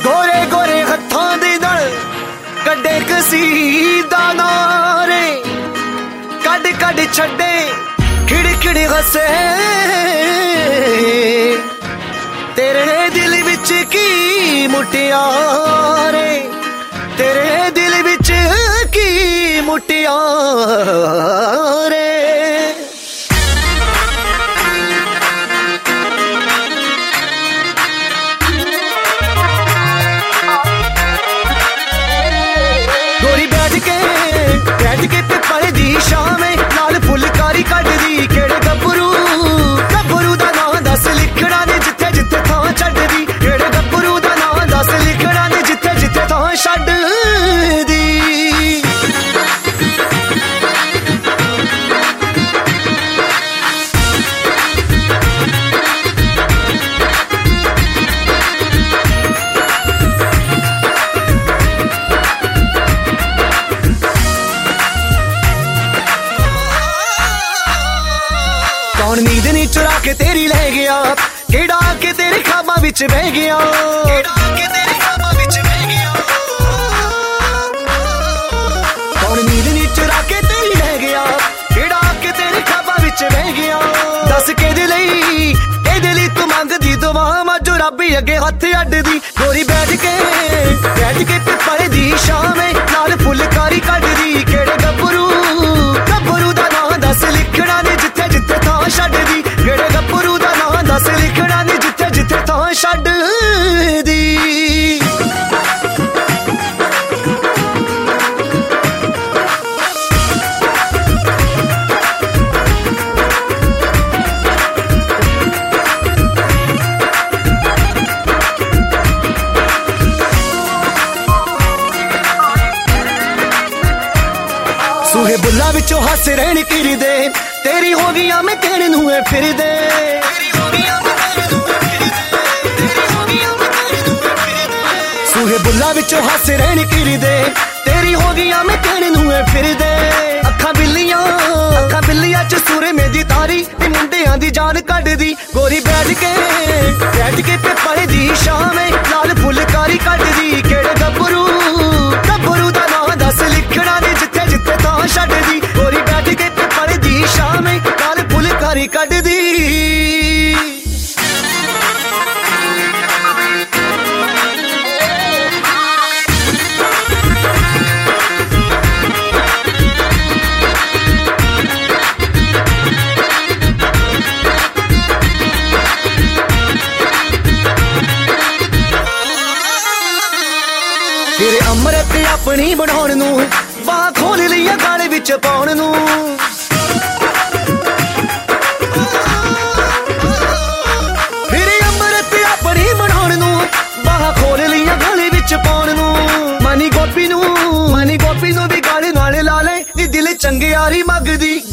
गोरे गोरे हत्थां दे नाल कड्डे कसीदा नारे, कड कड छड्डे खिड़ खिड़ हसे। तेरे दिल विच की मुटियारे, तेरे दिल विच की मुटियारे। गोरी बैठ के पिपल दी शामे नाल फुलकारी कड्डदी, केड़े गब्बरू गब्बरू दा नां दस लिखना ने जिथे जिथे थां छड्डदी, केड़े गब्बरू दा नां दस लिखना ने जिथे जिथे थां छड्डदी। कौन नींद नी चुरा के तेरी ले गया, केड़ा के तेरे ख्वाबां विच बह गया, केड़ा के तेरे ख्वाबां विच बह गया। कौन नींद नी चुरा के तेरी ले गया, केड़ा के तेरे ख्वाबां विच बह गया। दस केदे लई तू मंगदी दुआ, मजो रब्बी अगे हथ अड्डदी। गोरी बैठ के पिपल दी शामे नाल फुलकारी कड्डदी, केड़े गब्बरू गब्बरू दा नां दस लिखना ने जिथे जिथे थां छड्डदी, केड़े गब्बरू दा नां दस लिखना ने जिथे जिथे थां छड्डदी। सूहे बुल्ला विचों हस रहन किरदे, तेरी हो गया मैं तेरे नूए फिरदे। सूहे बुल्ला विचों हस रहन किरदे, तेरी हो गया मैं तेरे नूए फिरदे। अखां बिल्लियां च सूरे मेरी तारी, ते मुंडियां दी जान कड्डदी। गोरी बैठ के पिपल दी शामे नाल फुलकारी कड्डदी, केड़े गब्बरू दा नां दस लिखना ने जिथे जिथे थां छड्डदी। गोरी बैठ के पिपल दी शामे नाल फुलकारी कड्डदी। तेरे अमृत अपनी बनाउण नूं, बाह खोल लिया गाले विच पाउण नूं। तेरे अमृत अपनी बनाउण नूं, बाह खोल लिया गाले विच पाउण नूं। मानी गोपी नूं भी गाले नाले ला ले, नी दिल चंगियारी मंगदी।